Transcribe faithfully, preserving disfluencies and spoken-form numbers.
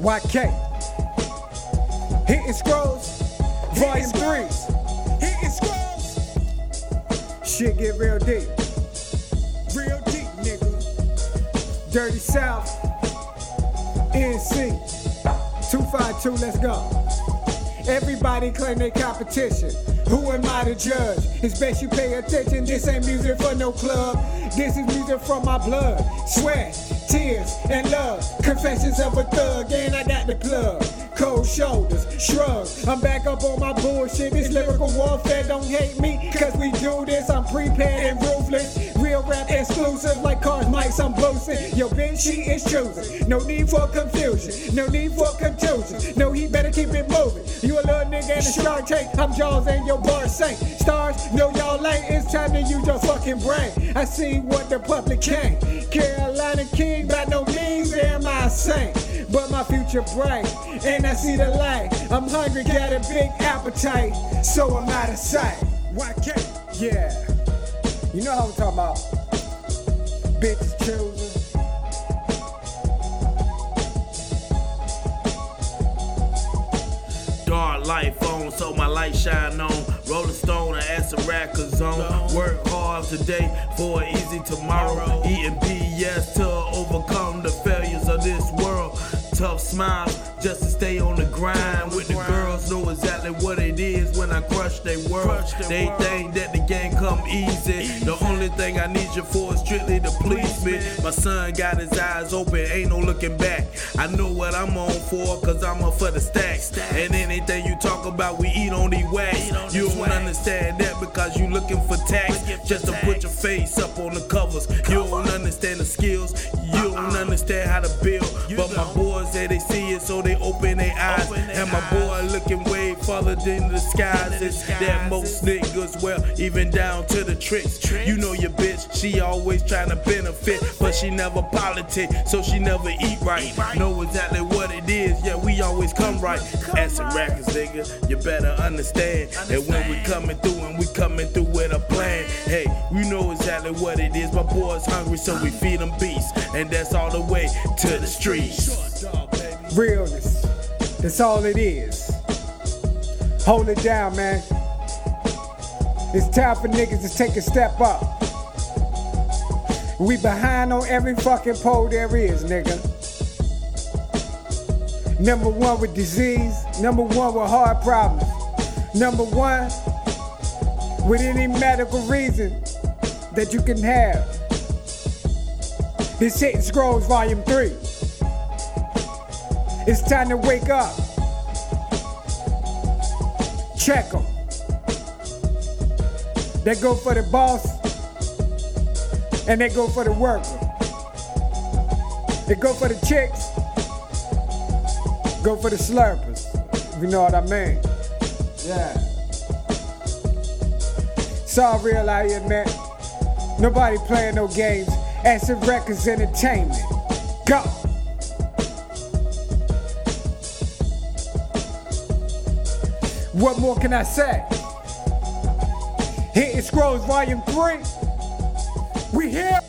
Y K. Hitting Scrolls, Volume three. Hitting Scrolls. Shit get real deep. Real deep, nigga. Dirty South, N C, two five two, let's go. Everybody claim they competition. Who am I to judge? It's best you pay attention. This ain't music for no club. This is music from my blood, sweat, tears, and love. Confessions of a thug, and I got the plug. Cold shoulders, shrug. I'm back up on my bullshit. This lyrical warfare, don't hate me, cause we do this. I'm prepared and ruthless. Real rap exclusive, like cars, mics, I'm boasting. Yo, bitch, she is choosing. No need for confusion, no need for contusion. No, he better keep it moving. You a little nigga in a Shark Tank. I'm Jaws and your bar saint. Stars, know y'all ain't. It's time to use your fucking brain. I see what the public can't. Carolina King, by no means am I a saint, but my future bright, and I see the light. I'm hungry, got a big appetite, so I'm out of sight. Y K. Yeah, you know how I'm talking about. Bitches choosing. Dark life on, so my light shine on. Rolling Stone and acid racker zone. Work hard today for an easy tomorrow. Eating B S to overcome the failures of this world. Tough smiles just to stay on the grind. With the girls know exactly what it is when I crush their world. They think that the game come easy. The only thing I need you for is strictly to please me. My son got his eyes open, ain't no looking back. I know what I'm on for, cause I'm up for the stacks. And anything you talk about, we eat on these wax. You don't understand that because you looking for tax. Just to put your face up on the covers. You don't understand the skills, you don't understand how to build. But my boys say they see it, so they open their eyes. And my boy looking way farther than the skies. It's that most niggas, well, even down to the tricks. You know your bitch, she always trying to benefit, but she never politic, so she never eat right. Know exactly what it is, yeah, we always come right. Acid rackers, nigga, you better understand that when we coming through and we coming through with a plan. Hey, we know exactly what it is. My boy's hungry, so we feed them beasts, and that's all the way to the streets. Realness, that's all it is. Hold it down, man. It's time for niggas to take a step up. We behind on every fucking pole there is, nigga. Number one with disease, number one with heart problems, number one with any medical reason that you can have. This Hitting Scrolls Volume three. It's time to wake up. Check them. They go for the boss and they go for the worker. They go for the chicks, go for the slurpers, if you know what I mean. Yeah. It's all real out here, man. Nobody playing no games. Acid Records Entertainment. Go. What more can I say? Hitting Scrolls Volume three. We here.